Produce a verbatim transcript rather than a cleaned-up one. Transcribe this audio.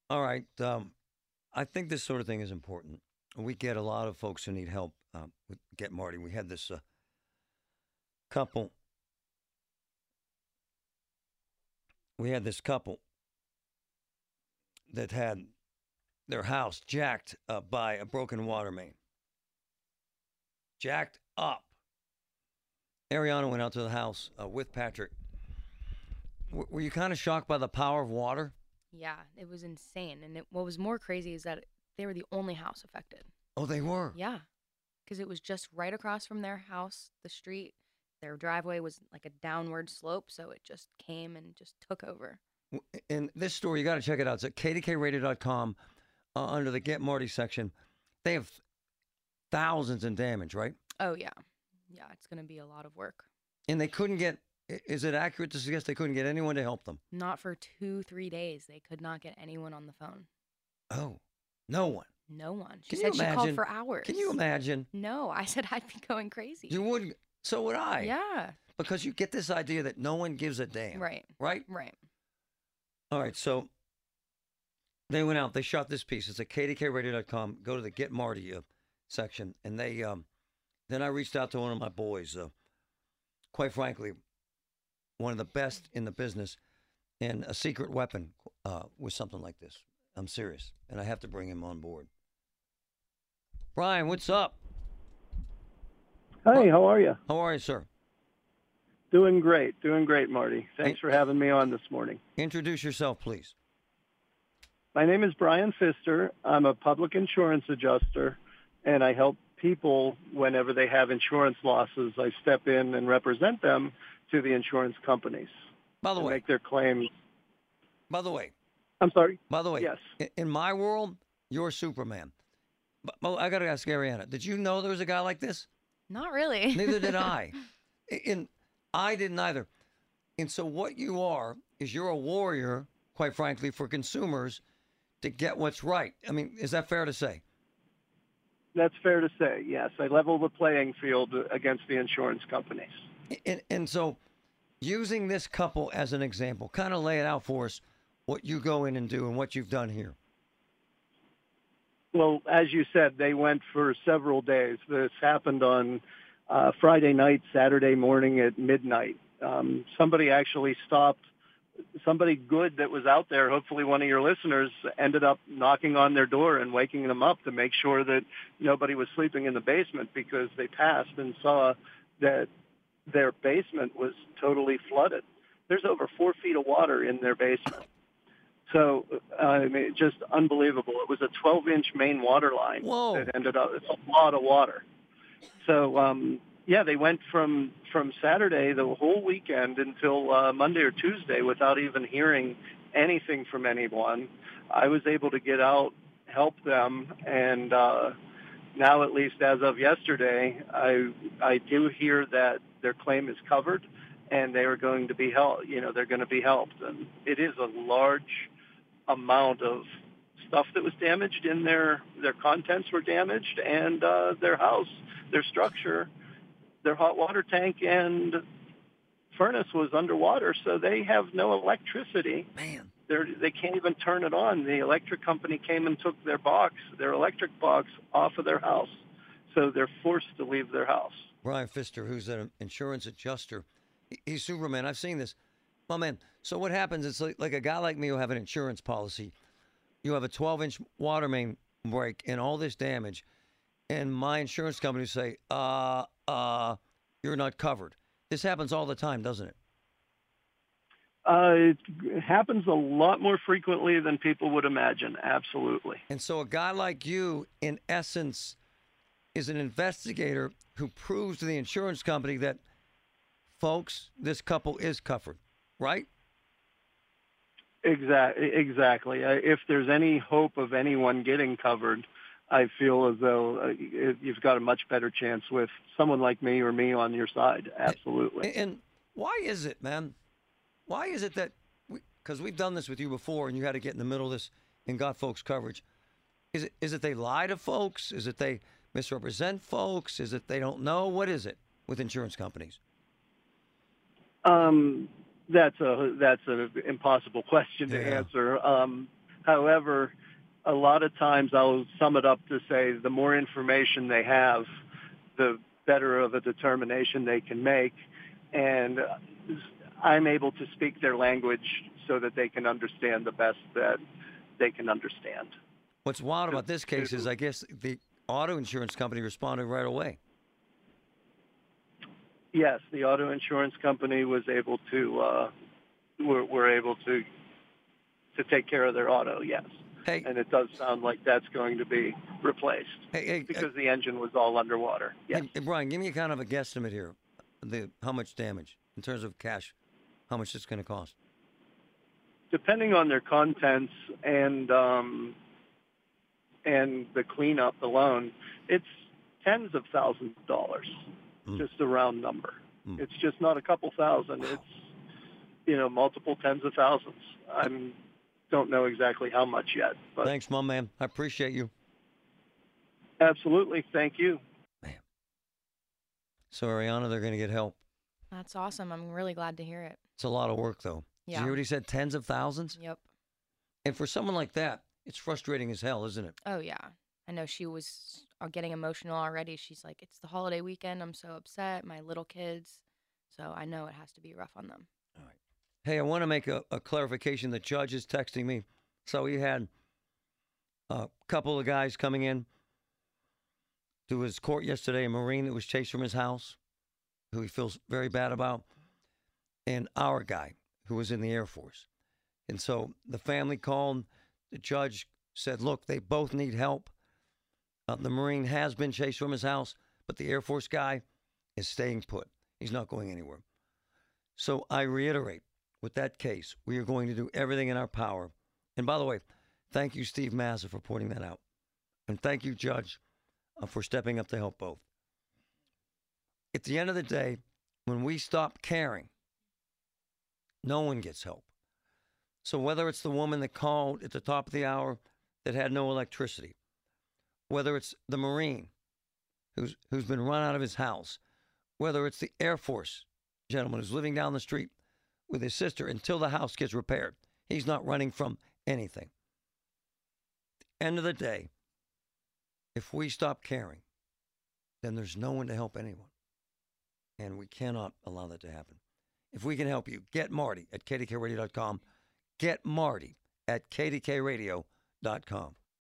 All right. Um, I think this sort of thing is important. We get a lot of folks who need help uh, with Get Marty. We had this uh, couple. We had this couple that had their house jacked uh, by a broken water main. Jacked up. Ariana went out to the house uh, with Patrick. W- were you kind of shocked by the power of water? Yeah, it was insane. And it, what was more crazy is that they were the only house affected. Oh, they were. Yeah, because it was just right across from their house, the street. Their driveway was like a downward slope, so it just came and just took over. And this story, you got to check it out. It's at k d k radio dot com uh, under the Get Marty section. They have thousands in damage, right? Oh, yeah. Yeah, it's going to be a lot of work. And they couldn't get, is it accurate to suggest they couldn't get anyone to help them? Not for two, three days. They could not get anyone on the phone. Oh, no one. No one. She Can said you she called imagine? for hours. Can you imagine? No, I said I'd be going crazy. You would, so would I. Yeah. Because you get this idea that no one gives a damn. Right. Right? Right. All right, so they went out, they shot this piece. It's at k d k radio dot com. Go to the Get Marty uh, section. And they, um, then I reached out to one of my boys, uh, quite frankly, one of the best in the business, and a secret weapon uh, with something like this. I'm serious, and I have to bring him on board. Brian, what's up? Hey, how are you? How are you, sir? Doing great, doing great, Marty. Thanks Hey. for having me on this morning. Introduce yourself, please. My name is Brian Pfister. I'm a public insurance adjuster, and I help people whenever they have insurance losses. I step in and represent them to the insurance companies By the to way, make their claims. by the way, I'm sorry? by the way, Yes. i- in my world, you're Superman. But, but I got to ask Ariana, did you know there was a guy like this? Not really. Neither did I. And I didn't either. And so what you are is you're a warrior, quite frankly, for consumers to get what's right. I mean, is that fair to say? That's fair to say, yes. I level the playing field against the insurance companies. And, and so using this couple as an example, kind of lay it out for us what you go in and do and what you've done here. Well, as you said, they went for several days. This happened on uh, Friday night, Saturday morning at midnight. Um, somebody actually stopped, somebody good that was out there, hopefully one of your listeners, ended up knocking on their door and waking them up to make sure that nobody was sleeping in the basement, because they passed and saw that their basement was totally flooded. There's over four feet of water in their basement. So, uh, I mean, just unbelievable. It was a twelve-inch main water line Whoa. that ended up, it's a lot of water. So, um, yeah, they went from, from Saturday, the whole weekend, until uh, Monday or Tuesday without even hearing anything from anyone. I was able to get out, help them, and uh, now, at least as of yesterday, I, I do hear that their claim is covered, and they are going to be helped. You know, they're going to be helped. And it is a large amount of stuff that was damaged in their their contents were damaged, and uh, their house, their structure, their hot water tank and furnace was underwater, so they have no electricity. Man. They're, they can't even turn it on. The electric company came and took their box, their electric box, off of their house, so they're forced to leave their house. Brian Pfister, who's an insurance adjuster, he- he's Superman. I've seen this. Oh, man. So what happens, it's like, like a guy like me who have an insurance policy. You have a twelve-inch water main break and all this damage, and my insurance company say, uh, uh, you're not covered. This happens all the time, doesn't it? Uh, it happens a lot more frequently than people would imagine, absolutely. And so a guy like you, in essence, is an investigator who proves to the insurance company that, folks, this couple is covered, right? Exactly. Exactly. Uh, If there's any hope of anyone getting covered, I feel as though uh, y- you've got a much better chance with someone like me or me on your side. Absolutely. And, and why is it, man? Why is it that, because we, we've done this with you before and you had to get in the middle of this and got folks coverage. Is it is it they lie to folks? Is it they misrepresent folks? Is it they don't know? What is it with insurance companies? Um, that's a that's an impossible question to Yeah. answer. Um, However, a lot of times I'll sum it up to say the more information they have, the better of a determination they can make. And I'm able to speak their language so that they can understand the best that they can understand. What's wild about this case is, I guess, the auto insurance company responded right away. Yes, the auto insurance company was able to, uh, were, were able to, to take care of their auto, yes. Hey, and it does sound like that's going to be replaced hey, hey, because the engine was all underwater. Yes. Hey, hey, Brian, give me a kind of a guesstimate here. The how much damage in terms of cash? How much it's going to cost? Depending on their contents and um, and the cleanup alone, it's tens of thousands of dollars. Mm. Just a round number. Mm. It's just not a couple thousand. Wow. It's you know multiple tens of thousands. I'm don't know exactly how much yet. But thanks, my man. I appreciate you. Absolutely. Thank you. Man. So, Ariana, they're going to get help. That's awesome. I'm really glad to hear it. It's a lot of work, though. Yeah. Did you hear what he said? Tens of thousands? Yep. And for someone like that, it's frustrating as hell, isn't it? Oh, yeah. I know she was getting emotional already. She's like, it's the holiday weekend. I'm so upset. My little kids. So I know it has to be rough on them. All right. Hey, I want to make a, a clarification. The judge is texting me. So he had a couple of guys coming in to his court yesterday, a Marine that was chased from his house, who he feels very bad about, and our guy who was in the Air Force. And so the family called. The judge said, look, they both need help. Uh, the Marine has been chased from his house, but the Air Force guy is staying put. He's not going anywhere. So I reiterate, with that case, we are going to do everything in our power. And by the way, thank you, Steve Mazza, for pointing that out. And thank you, Judge, uh, for stepping up to help both. At the end of the day, when we stop caring, no one gets help. So whether it's the woman that called at the top of the hour that had no electricity, whether it's the Marine who's who's been run out of his house, whether it's the Air Force gentleman who's living down the street with his sister until the house gets repaired. He's not running from anything. At the end of the day, if we stop caring, then there's no one to help anyone. And we cannot allow that to happen. If we can help you, get Marty at K D K radio dot com. Get Marty at K D K radio dot com.